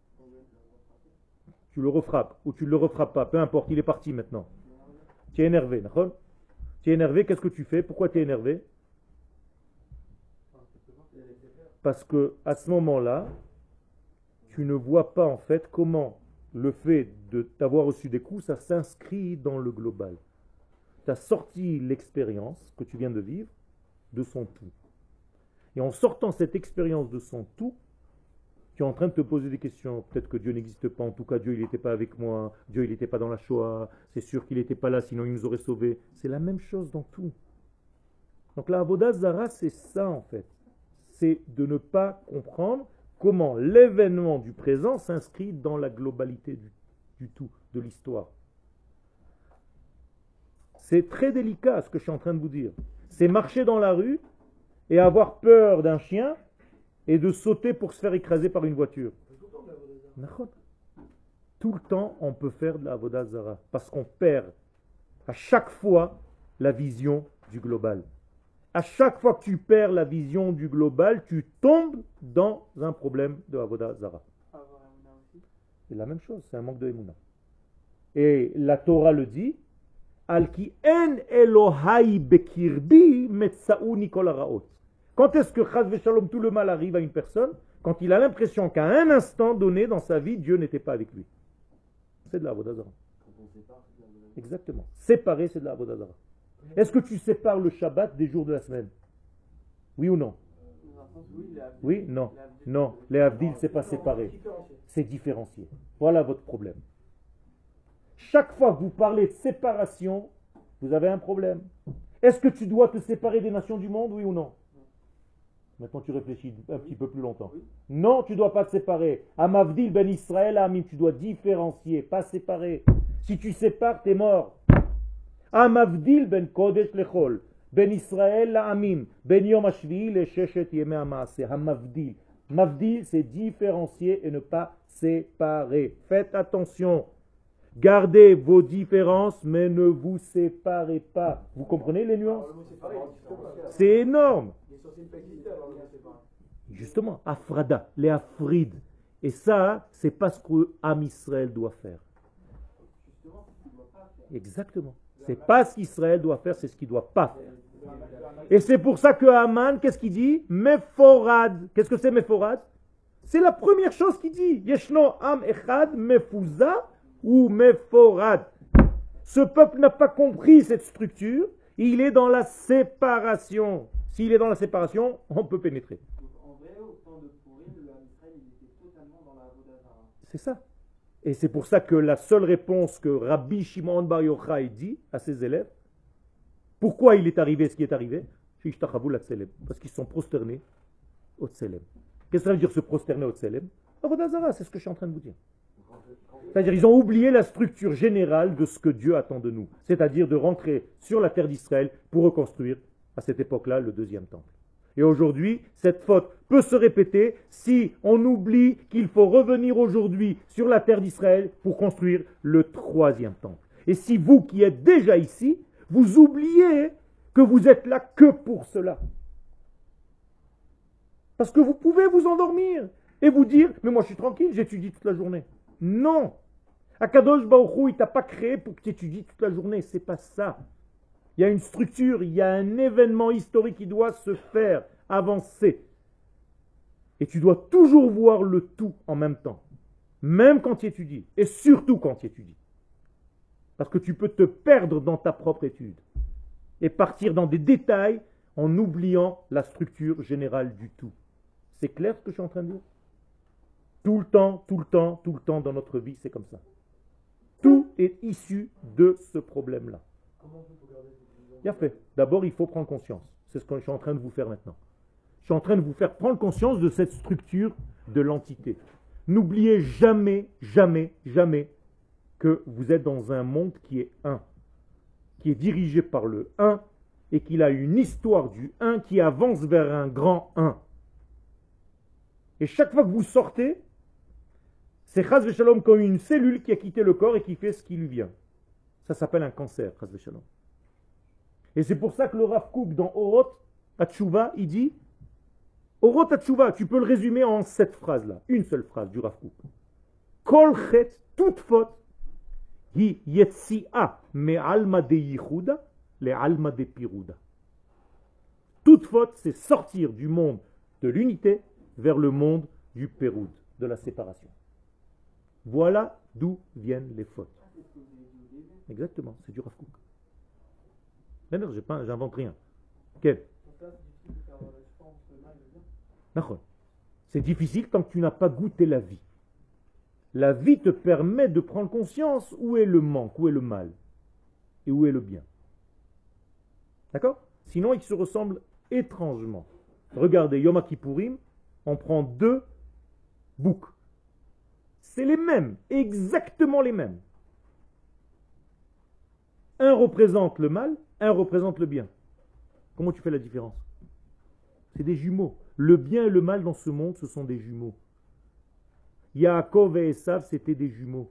Tu le refrappes ou tu ne le refrappes pas, peu importe, il est parti maintenant. Tu es énervé, d'accord? Tu es énervé, qu'est-ce que tu fais? Pourquoi tu es énervé? Parce que à ce moment-là, tu ne vois pas en fait comment le fait de t'avoir reçu des coups, ça s'inscrit dans le global. Tu as sorti l'expérience que tu viens de vivre de son tout. Et en sortant cette expérience de son tout, tu es en train de te poser des questions. Peut-être que Dieu n'existe pas, en tout cas Dieu il n'était pas avec moi, Dieu il n'était pas dans la Shoah, c'est sûr qu'il n'était pas là, sinon il nous aurait sauvés. C'est la même chose dans tout. Donc la Avodah Zara, c'est ça en fait. C'est de ne pas comprendre comment l'événement du présent s'inscrit dans la globalité du, du tout, de l'histoire. C'est très délicat ce que je suis en train de vous dire. C'est marcher dans la rue et avoir peur d'un chien et de sauter pour se faire écraser par une voiture. Tout le temps, on peut faire de la Avodah Zara parce qu'on perd à chaque fois la vision du global. À chaque fois que tu perds la vision du global, tu tombes dans un problème de Avodah Zara. C'est la même chose, c'est un manque de Emouna. Et la Torah le dit, Al ki en Elohai bekirbi metsaou nikol haraot. Quand est-ce que chas v'shalom, tout le mal arrive à une personne? Quand il a l'impression qu'à un instant donné dans sa vie, Dieu n'était pas avec lui. C'est de la Avodah Zara. Exactement. Séparer, c'est de la Avodah Zara. Est-ce que tu sépares le Shabbat des jours de la semaine? Oui ou non? Oui, non. Non, les Havdil, c'est pas séparé. C'est différencié. Voilà votre problème. Chaque fois que vous parlez de séparation, vous avez un problème. Est-ce que tu dois te séparer des nations du monde, oui ou non? Maintenant, tu réfléchis un petit peu plus longtemps. Non, tu ne dois pas te séparer. Amavdil ben Israël, Amim, tu dois différencier, pas séparer. Si tu sépares, tu es mort. Amavdil ben Kodesh lechol, ben Israël Amim, ben Yom Hashvi le Sheshet Yemei HaMaaseh. Amavdil. Mavdil, c'est différencier et ne pas séparer. Faites attention. Gardez vos différences, mais ne vous séparez pas. Vous comprenez les nuances? C'est énorme. Justement, Afrada, les Afrides. Et ça, c'est pas ce que Am Israël doit faire. Exactement. C'est pas ce qu'Israël doit faire, c'est ce qu'il doit pas faire. Et c'est pour ça que Haman, qu'est-ce qu'il dit? Meforad. Qu'est-ce que c'est Meforad? C'est la première chose qu'il dit. Yeshno Am Echad Mefuza ou Meforad. Ce peuple n'a pas compris cette structure. Il est dans la séparation. S'il est dans la séparation, on peut pénétrer. En vrai, au temps de Purim, l'Israël était totalement dans la Avodah Zara. C'est ça. Et c'est pour ça que la seule réponse que Rabbi Shimon Bar Yochai dit à ses élèves, pourquoi il est arrivé ce qui est arrivé? Parce qu'ils sont prosternés au Tselem. Qu'est-ce que ça veut dire se prosterner au Tselem? Avodah Zara, c'est ce que je suis en train de vous dire. C'est-à-dire ils ont oublié la structure générale de ce que Dieu attend de nous. C'est-à-dire de rentrer sur la terre d'Israël pour reconstruire à cette époque-là le deuxième temple. Et aujourd'hui, cette faute peut se répéter si on oublie qu'il faut revenir aujourd'hui sur la terre d'Israël pour construire le troisième temple. Et si vous qui êtes déjà ici, vous oubliez que vous êtes là que pour cela. Parce que vous pouvez vous endormir et vous dire, mais moi je suis tranquille, j'étudie toute la journée. Non. Akadosh Baruch Hu, il t'a pas créé pour que tu étudies toute la journée. C'est pas ça. Il y a une structure, il y a un événement historique qui doit se faire, avancer. Et tu dois toujours voir le tout en même temps. Même quand tu étudies. Et surtout quand tu étudies. Parce que tu peux te perdre dans ta propre étude. Et partir dans des détails en oubliant la structure générale du tout. C'est clair ce que je suis en train de dire? Tout le temps, tout le temps, tout le temps dans notre vie, c'est comme ça. Tout est issu de ce problème-là. Bien fait. D'abord, il faut prendre conscience. C'est ce que je suis en train de vous faire maintenant. Je suis en train de vous faire prendre conscience de cette structure de l'entité. N'oubliez jamais, jamais, jamais que vous êtes dans un monde qui est un, qui est dirigé par le un et qu'il a une histoire du un qui avance vers un grand un. Et chaque fois que vous sortez, c'est Chas v'Shalom comme une cellule qui a quitté le corps et qui fait ce qui lui vient. Ça s'appelle un cancer, Chas v'Shalom. Et c'est pour ça que le Rav Kook dans Orot Hatshuva, il dit, Orot Hatshuva, tu peux le résumer en cette phrase-là, une seule phrase du Rav Kook. Kol chet, toute faute, hi yetzi'a me alma de yichuda, le alma de piruda. Toute faute, c'est sortir du monde de l'unité vers le monde du péroud, de la séparation. Voilà d'où viennent les fautes. Exactement, c'est du Rav Kook. Mais non, j'invente rien. Quel? C'est difficile tant que tu n'as pas goûté la vie. La vie te permet de prendre conscience où est le manque, où est le mal et où est le bien. D'accord? Sinon, ils se ressemblent étrangement. Regardez, Yom Kippourim, on prend deux boucs. C'est les mêmes, exactement les mêmes. Un représente le mal, un représente le bien. Comment tu fais la différence? C'est des jumeaux. Le bien et le mal dans ce monde, ce sont des jumeaux. Yaakov et Esav, c'était des jumeaux.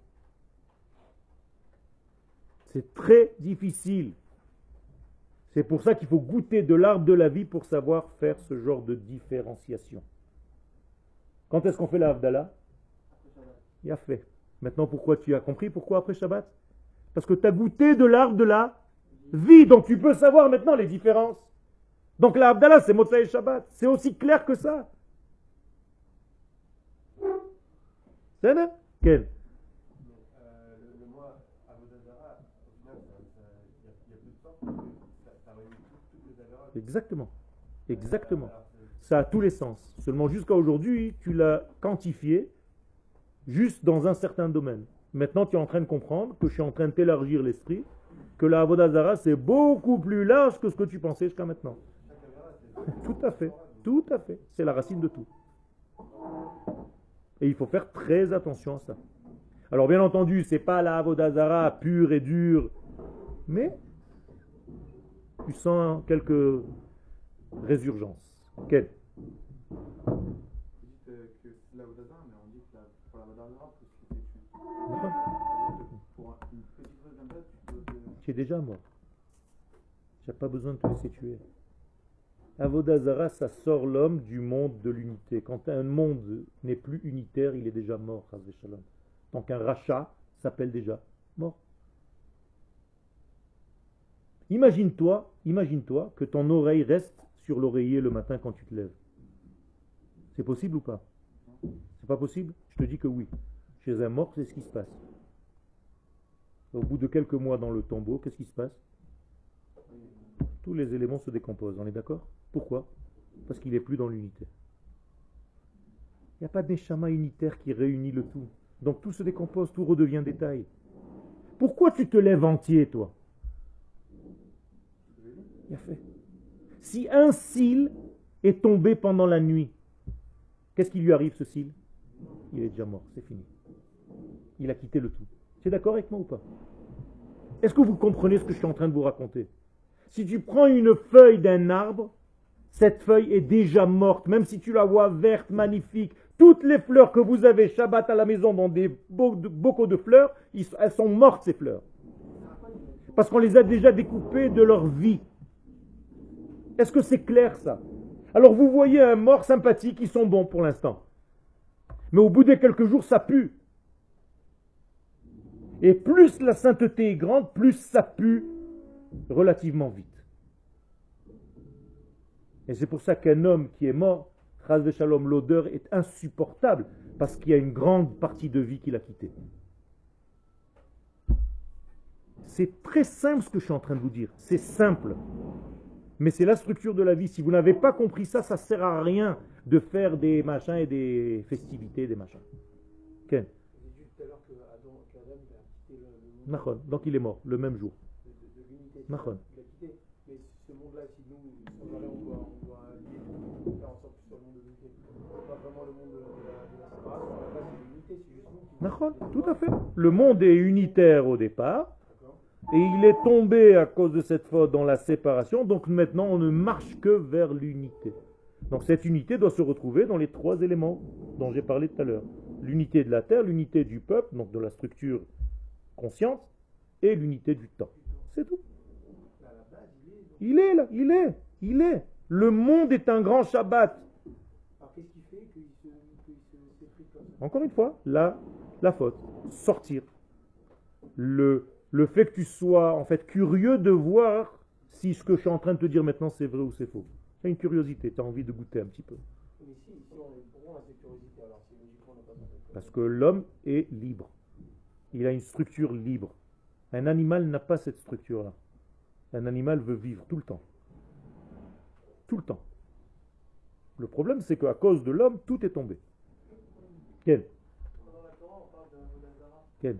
C'est très difficile. C'est pour ça qu'il faut goûter de l'arbre de la vie pour savoir faire ce genre de différenciation. Quand est-ce qu'on fait la Havdalah? Il a fait. Maintenant, pourquoi tu as compris? Pourquoi après Shabbat? Parce que tu as goûté de l'arbre de la vie, donc tu peux savoir maintenant les différences. Donc la Havdalah, c'est Motsai Shabbat. C'est aussi clair que ça. C'est là? Quel? Le mot Avodah Zarah, au final, il y a plus de sens, ça réunit toutes les valeurs. Exactement. Exactement. Ça a tous les sens. Seulement jusqu'à aujourd'hui, tu l'as quantifié juste dans un certain domaine. Maintenant, tu es en train de comprendre que je suis en train de t'élargir l'esprit, que la Avodah Zarah, c'est beaucoup plus large que ce que tu pensais jusqu'à maintenant. Tout à fait. Tout à fait. C'est la racine de tout. Et il faut faire très attention à ça. Alors bien entendu, c'est pas la Avodah Zarah pure et dure, mais tu sens quelques résurgences. Quelle? Vous dites que c'est la Avodah Zarah, mais on dit que pour la Avodah Zarah, il faut se tuer. Pour une petite chose comme ça, tu peux... Tu es déjà mort. Tu n'as pas besoin de te laisser tuer. Avodah Zarah, ça sort l'homme du monde de l'unité. Quand un monde n'est plus unitaire, il est déjà mort. Donc un rachat s'appelle déjà mort. Imagine-toi, imagine-toi que ton oreille reste sur l'oreiller le matin quand tu te lèves. C'est possible ou pas? C'est pas possible? Je te dis que oui. Chez un mort, c'est ce qui se passe. Au bout de quelques mois dans le tombeau, qu'est-ce qui se passe? Tous les éléments se décomposent, on est d'accord? Pourquoi? Parce qu'il n'est plus dans l'unité. Il n'y a pas d'échama unitaire qui réunit le tout. Donc tout se décompose, tout redevient détail. Pourquoi tu te lèves entier, toi? Il a fait. Si un cil est tombé pendant la nuit, qu'est-ce qui lui arrive, ce cil? Il est déjà mort, c'est fini. Il a quitté le tout. Tu es d'accord avec moi ou pas? Est-ce que vous comprenez ce que je suis en train de vous raconter? Si tu prends une feuille d'un arbre, cette feuille est déjà morte, même si tu la vois verte, magnifique. Toutes les fleurs que vous avez Shabbat à la maison dans des bocaux de fleurs, elles sont mortes ces fleurs. Parce qu'on les a déjà découpées de leur vie. Est-ce que c'est clair ça? Alors vous voyez un mort sympathique, ils sont bons pour l'instant. Mais au bout de quelques jours, ça pue. Et plus la sainteté est grande, plus ça pue relativement vite. Et c'est pour ça qu'un homme qui est mort, chas v'shalom, l'odeur est insupportable, parce qu'il y a une grande partie de vie qu'il a quittée. C'est très simple ce que je suis en train de vous dire. C'est simple. Mais c'est la structure de la vie. Si vous n'avez pas compris ça, ça ne sert à rien de faire des machins et des festivités, des machins. Ken. J'ai dit tout à l'heure que Adam, qu'Adam il a quitté le, le monde Nachon. Donc il est mort, le même jour. de, de, de l'unité. Nachon. Il a quitté. Mais ce monde-là, si nous, on doit, on doit, on doit lier tout, faire en sorte que ce soit le monde de l'unité. C'est pas vraiment le monde de, de, la, de la séparation. À la base, c'est l'unité, c'est juste nous qui. Nachon, tout à fait. Le monde est unitaire au départ. Et il est tombé à cause de cette faute dans la séparation, donc maintenant on ne marche que vers l'unité. Donc cette unité doit se retrouver dans les trois éléments dont j'ai parlé tout à l'heure. L'unité de la terre, l'unité du peuple, donc de la structure consciente, et l'unité du temps. C'est tout. Il est là, il est, il est. Le monde est un grand Shabbat. Alors qu'est-ce qui fait qu'il se, qu'il se s'effrite comme ça? Encore une fois, la, la faute. Sortir. Le... Le fait que tu sois en fait curieux de voir si ce que je suis en train de te dire maintenant c'est vrai ou c'est faux. C'est une curiosité, tu as envie de goûter un petit peu. Mais si, si on est pour cette curiosité, alors si logiquement on n'a pas besoin de. Parce que l'homme est libre. Il a une structure libre. Un animal n'a pas cette structure-là. Un animal veut vivre tout le temps. Tout le temps. Le problème c'est qu'à cause de l'homme, tout est tombé. Quel Dans la Torah, on parle de Vodazara. Quel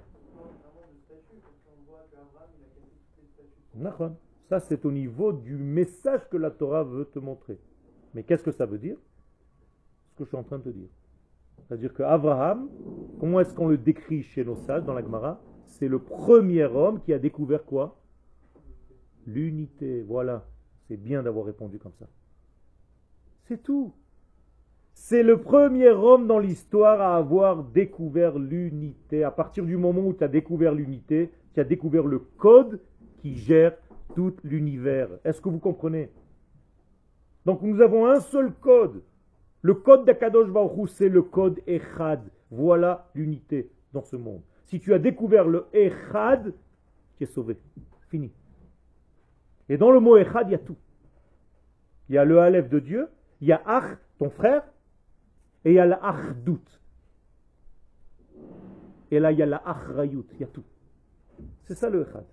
Nachon. Ça, c'est au niveau du message que la Torah veut te montrer. Mais qu'est-ce que ça veut dire? Ce que je suis en train de te dire. C'est-à-dire qu'Abraham, comment est-ce qu'on le décrit chez nos sages dans la Gemara? C'est le premier homme qui a découvert quoi? L'unité. Voilà. C'est bien d'avoir répondu comme ça. C'est tout. C'est le premier homme dans l'histoire à avoir découvert l'unité. À partir du moment où tu as découvert l'unité, tu as découvert le code qui gère tout l'univers. Est-ce que vous comprenez? Donc nous avons un seul code. Le code d'Akadosh Baruch Hu, c'est le code Echad. Voilà l'unité dans ce monde. Si tu as découvert le Echad, tu es sauvé. Fini. Et dans le mot Echad, il y a tout. Il y a le Aleph de Dieu, il y a Ach, ton frère, et il y a la Achdout. Et là, il y a la Achrayut, il y a tout. C'est ça le Echad.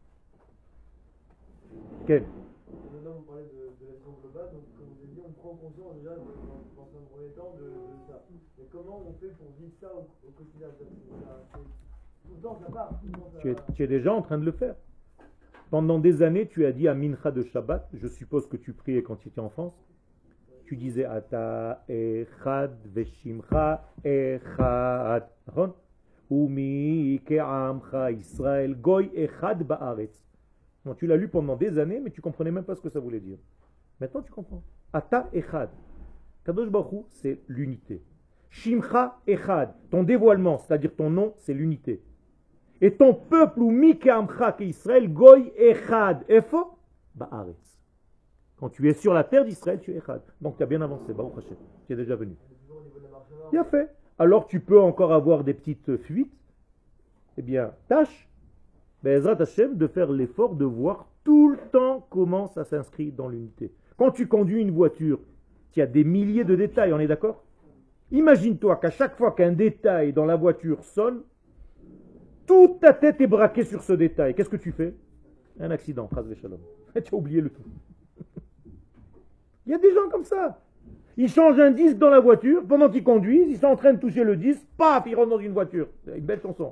Quel? Là, on parlait de, de la vision globale, donc comme vous avez dit, on prend conscience déjà dans, dans un premier temps de, de ça. Mais comment on fait pour vivre ça au, au quotidien? Ça, ça, tout le temps ça part. Tout le temps, ça... Tu, es, tu es déjà en train de le faire. Pendant des années, tu as dit à Mincha de Shabbat, je suppose que tu priais quand tu étais en France, tu disais Ata Echad Veshimcha Echad. Umi Ke'amcha Israël Goy Echad Ba'aretz. Non, tu l'as lu pendant des années, mais tu ne comprenais même pas ce que ça voulait dire. Maintenant, tu comprends. Ata Echad. Kadosh Baruch Hu, c'est l'unité. Shimcha Echad. Ton dévoilement, c'est-à-dire ton nom, c'est l'unité. Et ton peuple, ou Mikeamcha qu'Israël, Goy Echad. Efo Ba'aretz. Quand tu es sur la terre d'Israël, tu es Echad. Donc tu as bien avancé, Baruch Hashem. Tu es déjà venu. Bien fait. Alors tu peux encore avoir des petites fuites. Eh bien, tâche, Be'ezrat Hashem, de faire l'effort de voir tout le temps comment ça s'inscrit dans l'unité. Quand tu conduis une voiture, il y a des milliers de détails, on est d'accord? Imagine-toi qu'à chaque fois qu'un détail dans la voiture sonne, toute ta tête est braquée sur ce détail. Qu'est-ce que tu fais? Un accident, chas v'shalom. Tu as oublié le tout. Il y a des gens comme ça. Ils changent un disque dans la voiture, pendant qu'ils conduisent, ils sont en train de toucher le disque, paf, ils rentrent dans une voiture. Une belle chanson.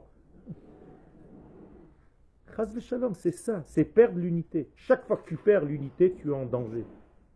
Chas v'shalom, c'est ça, c'est perdre l'unité. Chaque fois que tu perds l'unité, tu es en danger.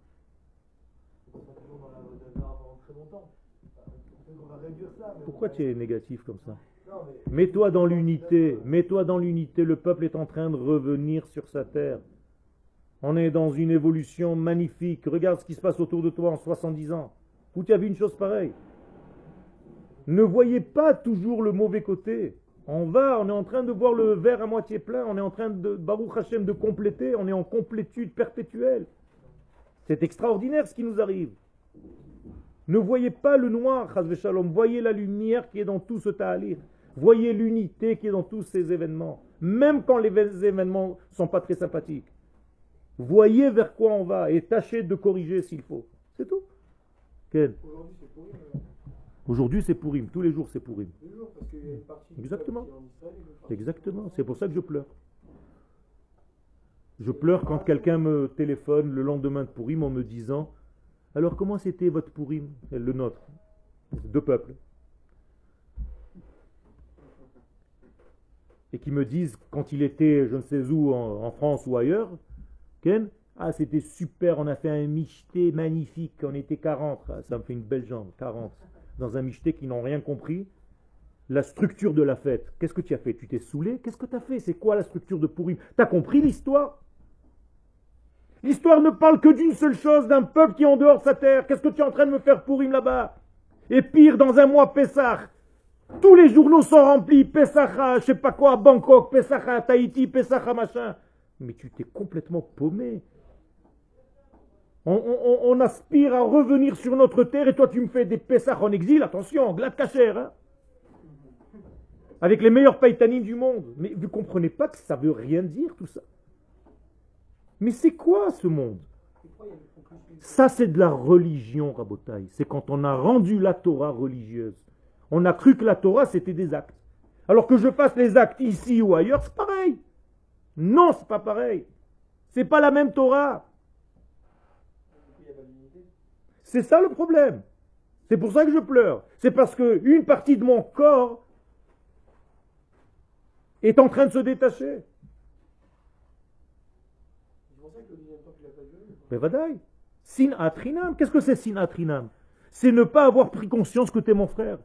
Pourquoi tu es négatif comme ça? Mets-toi dans l'unité, mets-toi dans l'unité, le peuple est en train de revenir sur sa terre. On est dans une évolution magnifique. Regarde ce qui se passe autour de toi en soixante-dix ans. Où tu as vu une chose pareille? Ne voyez pas toujours le mauvais côté. On va, on est en train de voir le verre à moitié plein, on est en train de, Baruch Hashem, de compléter, on est en complétude perpétuelle. C'est extraordinaire ce qui nous arrive. Ne voyez pas le noir, chas v'shalom, voyez la lumière qui est dans tout ce ta'alir. Voyez l'unité qui est dans tous ces événements, même quand les événements ne sont pas très sympathiques. Voyez vers quoi on va et tâchez de corriger s'il faut. C'est tout. Quel? Aujourd'hui, c'est pour eux. Aujourd'hui, c'est Pourim. Tous les jours, c'est Pourim. Tous les jours, parce qu'il y a une partie du Exactement. peuple qui est en Israël et une partie Exactement. C'est pour ça que je pleure. Je pleure quand quelqu'un me téléphone le lendemain de Pourim en me disant « Alors, comment c'était votre Pourim ?» Le nôtre. Deux peuples. Et qui me disent, quand il était je ne sais où, en, en France ou ailleurs, Ken, ah c'était super, on a fait un michté magnifique, on était quarante, ah, ça me fait une belle jambe, quarante, dans un michté qui n'ont rien compris, la structure de la fête. Qu'est-ce que tu as fait? Tu t'es saoulé? Qu'est-ce que tu as fait? C'est quoi la structure de Pourim? Tu as compris l'histoire? L'histoire ne parle que d'une seule chose, d'un peuple qui est en dehors de sa terre. Qu'est-ce que tu es en train de me faire Pourim là-bas? Et pire, dans un mois Pessah, tous les journaux sont remplis, Pessah, je sais pas quoi, Bangkok, Pessah, Tahiti, Pessah, machin. Mais tu t'es complètement paumé. On, on, on aspire à revenir sur notre terre et toi tu me fais des Pessah en exil, attention, glad kacher, hein, avec les meilleurs païtanines du monde. Mais vous ne comprenez pas que ça veut rien dire tout ça. Mais c'est quoi ce monde? Ça c'est de la religion, Rabotai. C'est quand on a rendu la Torah religieuse. On a cru que la Torah, c'était des actes. Alors que je fasse les actes ici ou ailleurs, c'est pareil. Non, c'est pas pareil. C'est pas la même Torah. C'est ça le problème. C'est pour ça que je pleure. C'est parce qu'une partie de mon corps est en train de se détacher. Mais vadaï. Sinat rinam. Qu'est-ce que c'est sinat rinam? C'est ne pas avoir pris conscience que tu es mon frère.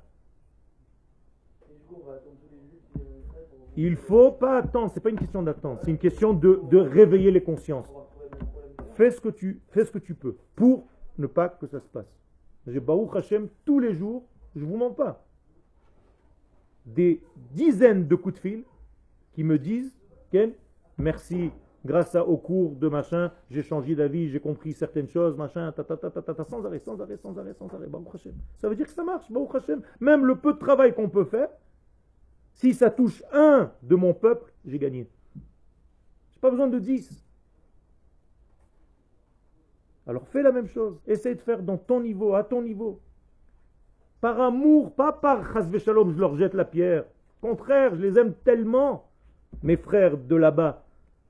Il ne faut pas attendre, ce n'est pas une question d'attendre, c'est une question de, de réveiller les consciences. Fais ce, que tu, fais ce que tu peux pour ne pas que ça se passe. J'ai Baruch Hashem tous les jours, je ne vous mens pas, des dizaines de coups de fil qui me disent Ken, merci, grâce à, au cours de machin, j'ai changé d'avis, j'ai compris certaines choses, machin, ta, ta, ta, ta, ta, ta, sans arrêt, sans arrêt, sans arrêt, sans arrêt, Baruch Hashem. Ça veut dire que ça marche, Baruch Hashem. Même le peu de travail qu'on peut faire, si ça touche un de mon peuple, j'ai gagné. Je n'ai pas besoin de dix. Alors fais la même chose. Essaye de faire dans ton niveau, à ton niveau. Par amour, pas par chas v'shalom, je leur jette la pierre. Au contraire, je les aime tellement, mes frères de là-bas,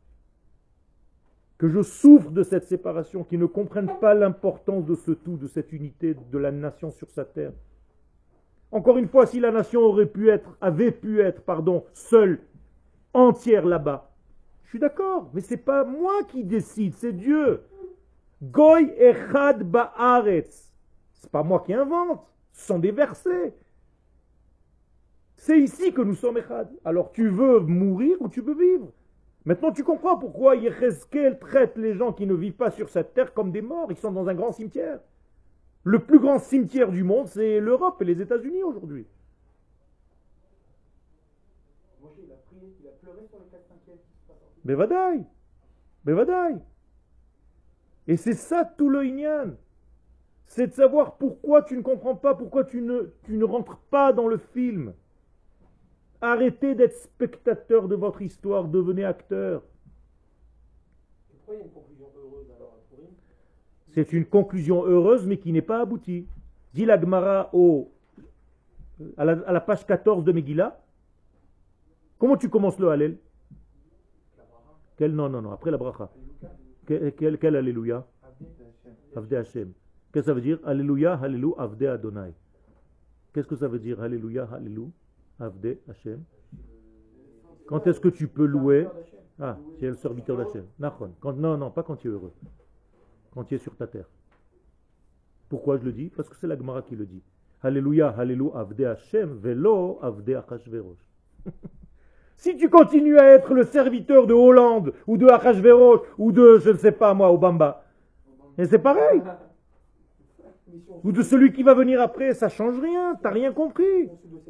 que je souffre de cette séparation, qu'ils ne comprennent pas l'importance de ce tout, de cette unité de la nation sur sa terre. Encore une fois, si la nation aurait pu être, avait pu être, pardon, seule, entière là-bas, je suis d'accord, mais c'est pas moi qui décide, c'est Dieu. Goy echad ba'aretz. C'est pas moi qui invente, ce sont des versets. C'est ici que nous sommes echad. Alors tu veux mourir ou tu veux vivre? Maintenant tu comprends pourquoi Yechezkel traite les gens qui ne vivent pas sur cette terre comme des morts, ils sont dans un grand cimetière. Le plus grand cimetière du monde, c'est l'Europe et les États-Unis aujourd'hui. Bevadaï. Bevadaï. Et c'est ça tout le inyan. C'est de savoir pourquoi tu ne comprends pas, pourquoi tu ne, tu ne rentres pas dans le film. Arrêtez d'être spectateur de votre histoire, devenez acteur. Pourquoi il y a une conclusion heureuse alors à Pourim? C'est une conclusion heureuse, mais qui n'est pas aboutie. Dit la Gemara au, à, la, à la page quatorze de Megillah. Comment tu commences le Hallel? Quel, non, non, non, après la bracha. Quel, quel, quel Alléluia? Avdé Hashem. Qu'est-ce que ça veut dire? Alléluia, Alléluia, Avdé Adonai. Qu'est-ce que ça veut dire? Alléluia, Alléluia, Avdé Hashem. Quand est-ce que tu peux louer? Ah, tu es le serviteur d'Hachem. Non, non, pas quand tu es heureux. Quand tu es sur ta terre. Pourquoi je le dis? Parce que c'est la Gemara qui le dit. Alléluia, Alléluia, Avdé Hashem, Velo, Avdé Achashverosh. Si tu continues à être le serviteur de Hollande, ou de Achashverosh, ou de, je ne sais pas moi, Obama, et c'est pareil. Ou de celui qui va venir après, ça change rien, t'as rien compris.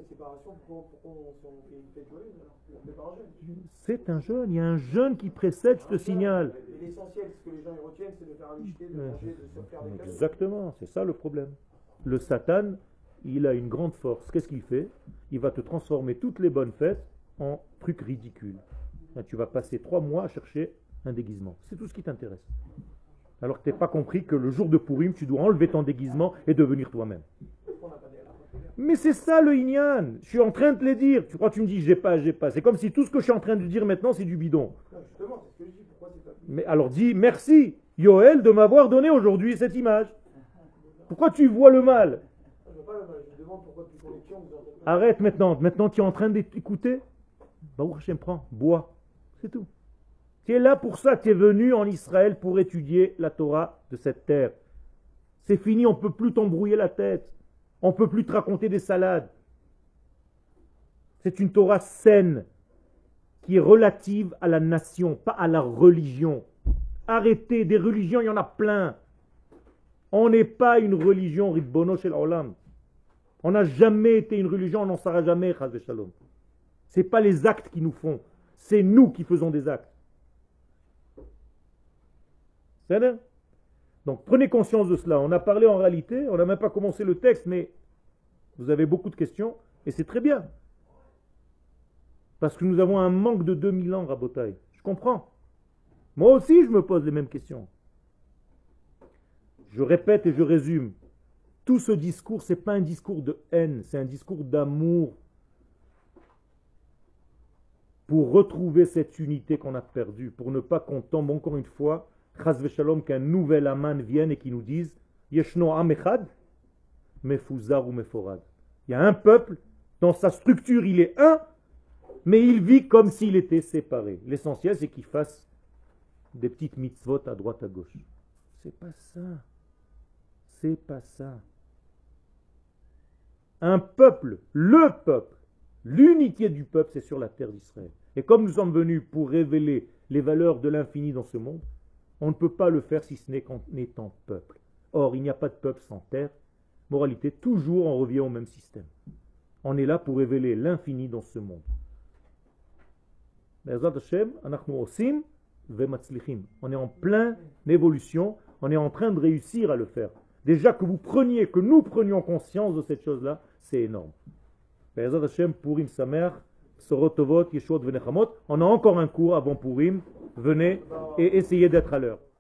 C'est un jeûne, il y a un jeûne qui précède, je te signale. L'essentiel, ce que les gens y retiennent, c'est de faire un michté, de manger, de se faire des cadeaux. Exactement, c'est ça le problème. Le Satan il a une grande force. Qu'est-ce qu'il fait? Il va te transformer toutes les bonnes fêtes en trucs ridicules. Là, tu vas passer trois mois à chercher un déguisement. C'est tout ce qui t'intéresse. Alors que tu n'as pas compris que le jour de Purim, tu dois enlever ton déguisement et devenir toi-même. Mais c'est ça le Inyan. Je suis en train de te le dire. Tu crois que tu me dis j'ai pas, j'ai pas. C'est comme si tout ce que je suis en train de dire maintenant, c'est du bidon. Justement, c'est ce que je dis. Pourquoi c'est pas... Mais alors dis merci, Yoël, de m'avoir donné aujourd'hui cette image. Pourquoi tu vois le mal? Je vois pas le mal. Je demande pourquoi tu collectionnes. Arrête maintenant. Maintenant, tu es en train d'écouter. Baruch Hashem, prends, bois. C'est tout. Tu es là pour ça. Tu es venu en Israël pour étudier la Torah de cette terre. C'est fini, on ne peut plus t'embrouiller la tête. On ne peut plus te raconter des salades. C'est une Torah saine qui est relative à la nation, pas à la religion. Arrêtez, des religions, il y en a plein. On n'est pas une religion, Ribbono shel Olam. On n'a jamais été une religion, on n'en sera jamais, Chaz v'Shalom. Ce n'est pas les actes qui nous font, c'est nous qui faisons des actes. C'est vrai? Donc prenez conscience de cela. On a parlé en réalité, on n'a même pas commencé le texte, mais vous avez beaucoup de questions, et c'est très bien. Parce que nous avons un manque de deux mille ans, Rabotai. Je comprends. Moi aussi, je me pose les mêmes questions. Je répète et je résume. Tout ce discours, ce n'est pas un discours de haine, c'est un discours d'amour pour retrouver cette unité qu'on a perdue, pour ne pas qu'on tombe encore une fois, chas v'shalom, qu'un nouvel Aman vienne et qui nous dise Yeshno am echad, mefuzar ou meforad. Il y a un peuple, dans sa structure il est un, mais il vit comme s'il était séparé. L'essentiel c'est qu'il fasse des petites mitzvot à droite à gauche. C'est pas ça. C'est pas ça. Un peuple, le peuple, l'unité du peuple, c'est sur la terre d'Israël. Et comme nous sommes venus pour révéler les valeurs de l'infini dans ce monde, on ne peut pas le faire si ce n'est qu'en étant peuple. Or, il n'y a pas de peuple sans terre. Moralité, toujours on revient au même système. On est là pour révéler l'infini dans ce monde. On est en pleine évolution, on est en train de réussir à le faire. Déjà que vous preniez, que nous prenions conscience de cette chose-là, c'est énorme. Purim Sameach, Sorotovot, Yeshuot Venechamot. On a encore un cours avant Purim. Venez et essayez d'être à l'heure.